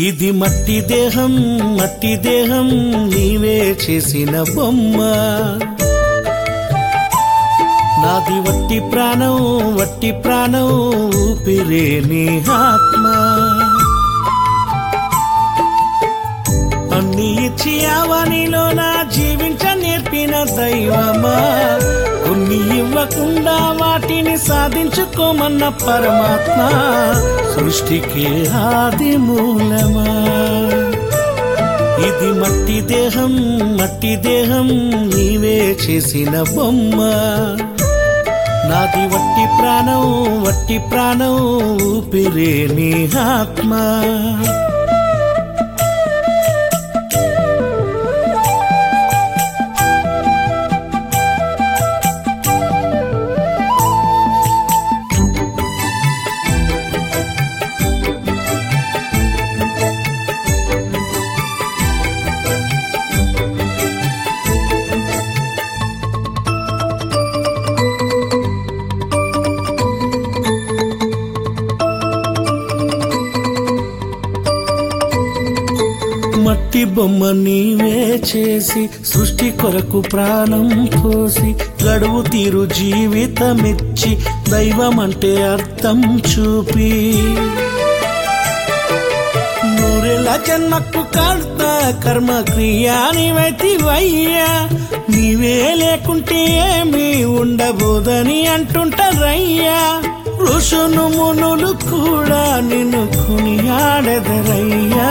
ఇది మట్టి దేహం మట్టి దేహం నీవే చేసిన బొమ్మ నాది వట్టి ప్రాణం ఊపిరే నీ ఆత్మ అన్ని ఇచ్చి అవనిలో నా జీవించ నేర్పిన దైవమా కొన్ని ఇవ్వకుండా వాటిని సాధించుకోమన్న పరమాత్మ సృష్టికి ఆది మూలమా ఇది మట్టి దేహం నీవే చేసిన బొమ్మ నాది వట్టి ప్రాణం ఊపిరే నీ ఆత్మ మట్టి బొమ్మ నీవే చేసి సృష్టి కొరకు ప్రాణం పోసి గడువు తీరు జీవితమిచ్చి దైవమంటే అర్థం చూపి నూరెల జన్మకు కర్త కర్మ క్రియా నీవైతివయ్యా నీవే లేకుంటే ఏమీ ఉండబోదని అంటుంటారయ్యా ఋషులు మునులు కూడా నిన్ను కొనియాడెదరయ్యా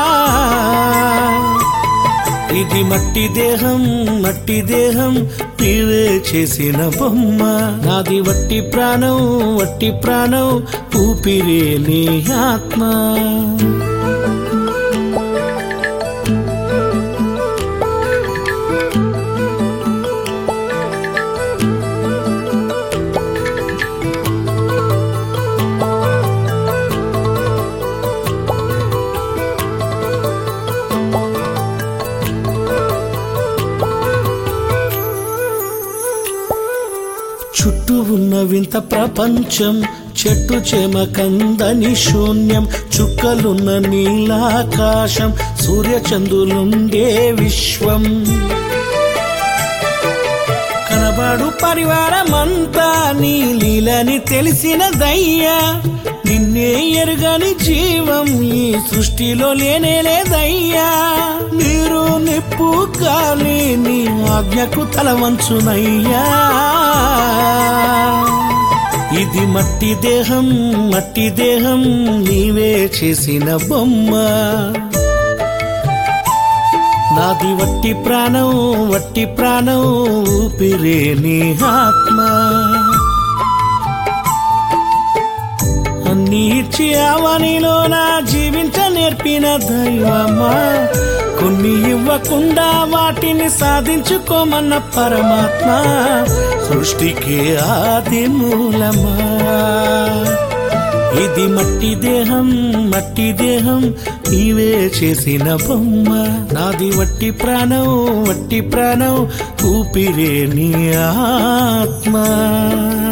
ఇది మట్టి దేహం నీవే చేసిన బొమ్మ నాది వట్టి ప్రాణం ఊపిరే నీ ఆత్మ చుట్టూ ఉన్న వింత ప్రపంచం చెట్టు చేమ కందని శూన్యం చుక్కలున్న నీలాకాశం సూర్యచంద్రులుండే విశ్వం కనబడు పరివారమంతా నీ లీలని తెలిసిన దయ్యా నిన్నే ఎరుగని జీవం ఈ సృష్టిలో లేనే లేదయ్యా నీరు నిప్పు గాలి నీ ఆజ్ఞకు తల వంచునయ్యా ఇది మట్టి దేహం నీవే చేసిన బొమ్మ నాది వట్టి ప్రాణం ఊపిరే నీ ఆత్మ అన్ని ఇచ్చి అవనిలో నా జీవించ నేర్పిన దైవమా కొన్ని ఇవ్వకుండా వాటిని సాధించుకోమన్న పరమాత్మ సృష్టికి ఆది మూలమా ఇది మట్టి దేహం నీవే చేసిన బొమ్మ నాది వట్టి ప్రాణం ఊపిరే నీ ఆత్మ